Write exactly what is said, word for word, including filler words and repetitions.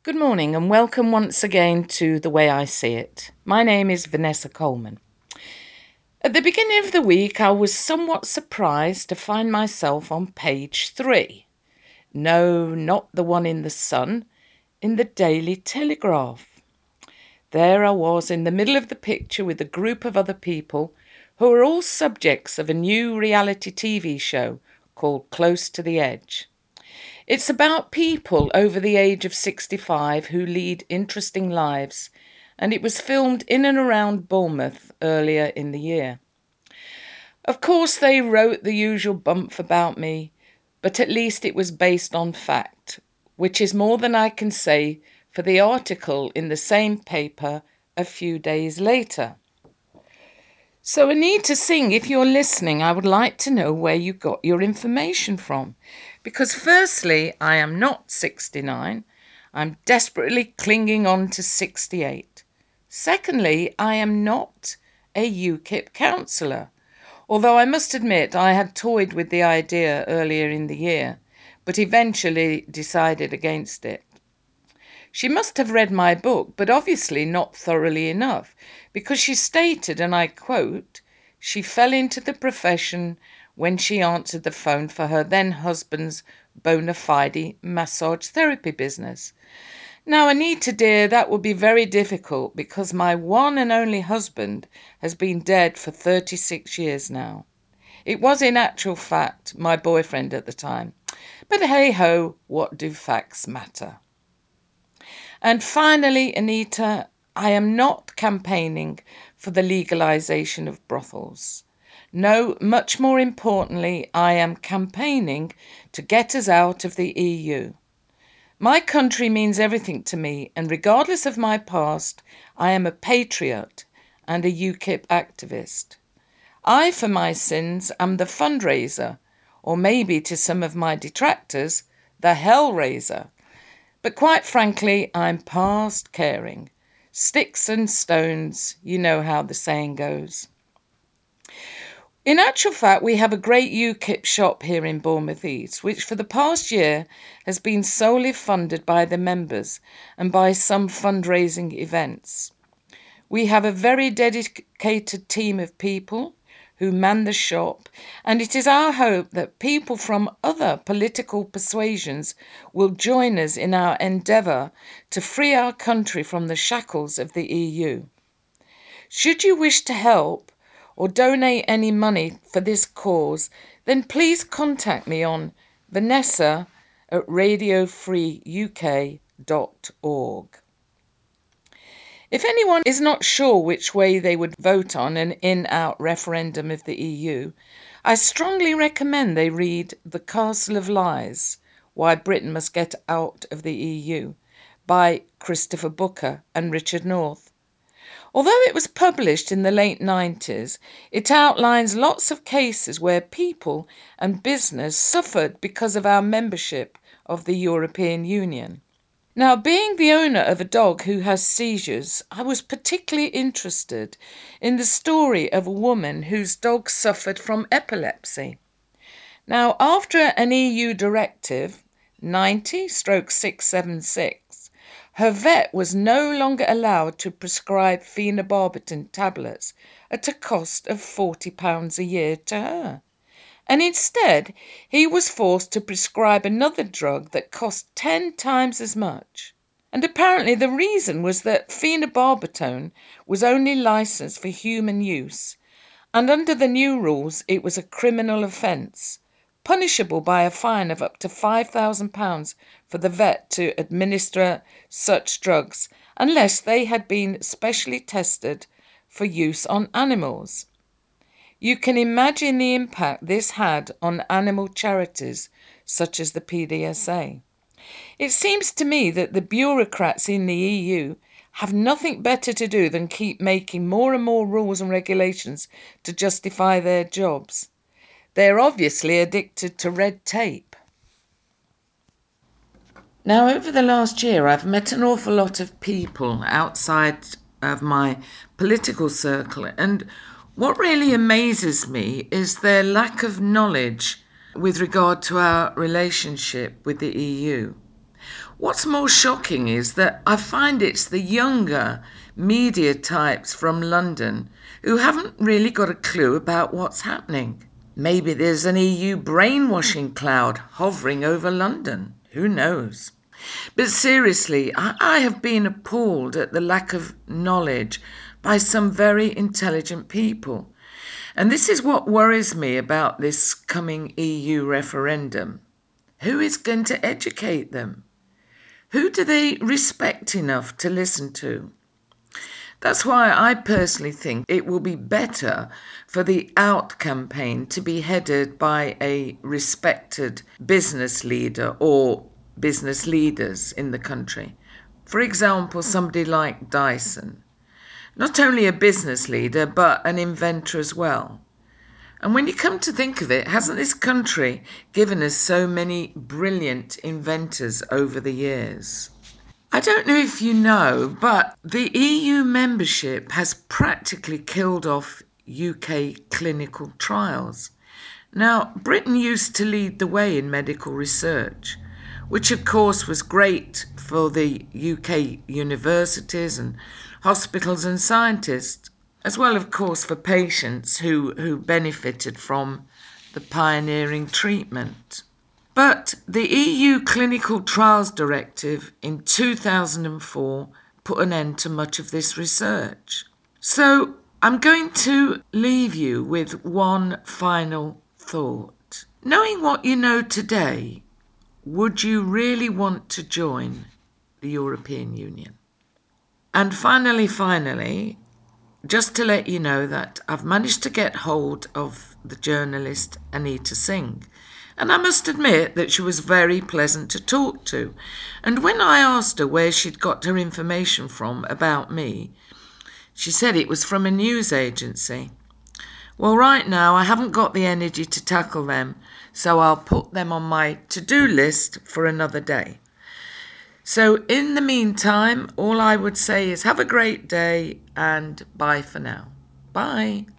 Good morning and welcome once again to The Way I See It. My name is Vanessa Coleman. At the beginning of the week, I was somewhat surprised to find myself on page three. No, not the one in the Sun, in the Daily Telegraph. There I was in the middle of the picture with a group of other people who are all subjects of a new reality T V show called Close to the Edge. It's about people over the age of sixty-five who lead interesting lives, and it was filmed in and around Bournemouth earlier in the year. Of course, they wrote the usual bump about me, but at least it was based on fact, which is more than I can say for the article in the same paper a few days later. So, Anita Singh, if you're listening, I would like to know where you got your information from. Because, firstly, I am not sixty-nine. I'm desperately clinging on to sixty-eight. Secondly, I am not a UKIP councillor. Although I must admit I had toyed with the idea earlier in the year, but eventually decided against it. She must have read my book, but obviously not thoroughly enough, because she stated, and I quote, she fell into the profession when she answered the phone for her then husband's bona fide massage therapy business. Now, Anita dear, that would be very difficult because my one and only husband has been dead for thirty-six years now. It was in actual fact my boyfriend at the time. But hey ho, what do facts matter? And finally, Anita, I am not campaigning for the legalisation of brothels. No, much more importantly, I am campaigning to get us out of the E U. My country means everything to me, and regardless of my past, I am a patriot and a UKIP activist. I, for my sins, am the fundraiser, or maybe to some of my detractors, the hellraiser. But quite frankly, I'm past caring. Sticks and stones, you know how the saying goes. In actual fact, we have a great UKIP shop here in Bournemouth East, which for the past year has been solely funded by the members and by some fundraising events. We have a very dedicated team of people who man the shop, and it is our hope that people from other political persuasions will join us in our endeavour to free our country from the shackles of the E U. Should you wish to help or donate any money for this cause, then please contact me on vanessa at radio free u k dot org. If anyone is not sure which way they would vote on an in-out referendum of the E U, I strongly recommend they read The Castle of Lies, Why Britain Must Get Out of the E U by Christopher Booker and Richard North. Although it was published in the late nineties, it outlines lots of cases where people and business suffered because of our membership of the European Union. Now, being the owner of a dog who has seizures, I was particularly interested in the story of a woman whose dog suffered from epilepsy. Now, after an E U directive, ninety six seventy-six, her vet was no longer allowed to prescribe phenobarbital tablets at a cost of forty pounds a year to her. And instead, he was forced to prescribe another drug that cost ten times as much. And apparently the reason was that phenobarbital was only licensed for human use, and under the new rules it was a criminal offence, punishable by a fine of up to five thousand pounds for the vet to administer such drugs unless they had been specially tested for use on animals. You can imagine the impact this had on animal charities such as the P D S A. It seems to me that the bureaucrats in the E U have nothing better to do than keep making more and more rules and regulations to justify their jobs. They're obviously addicted to red tape. Now, over the last year, I've met an awful lot of people outside of my political circle, and what really amazes me is their lack of knowledge with regard to our relationship with the E U. What's more shocking is that I find it's the younger media types from London who haven't really got a clue about what's happening. Maybe there's an E U brainwashing cloud hovering over London. Who knows? But seriously, I, I have been appalled at the lack of knowledge by some very intelligent people. And this is what worries me about this coming E U referendum. Who is going to educate them? Who do they respect enough to listen to? That's why I personally think it will be better for the Out campaign to be headed by a respected business leader or business leaders in the country. For example, somebody like Dyson. Not only a business leader, but an inventor as well. And when you come to think of it, hasn't this country given us so many brilliant inventors over the years? I don't know if you know, but the E U membership has practically killed off U K clinical trials. Now, Britain used to lead the way in medical research, which of course was great for the U K universities and hospitals and scientists, as well, of course, for patients who, who benefited from the pioneering treatment. But the E U Clinical Trials Directive in two thousand four put an end to much of this research. So I'm going to leave you with one final thought. Knowing what you know today, would you really want to join the European Union? And finally, finally, just to let you know that I've managed to get hold of the journalist Anita Singh. And I must admit that she was very pleasant to talk to. And when I asked her where she'd got her information from about me, she said it was from a news agency. Well, right now I haven't got the energy to tackle them, so I'll put them on my to-do list for another day. So in the meantime, all I would say is have a great day and bye for now. Bye.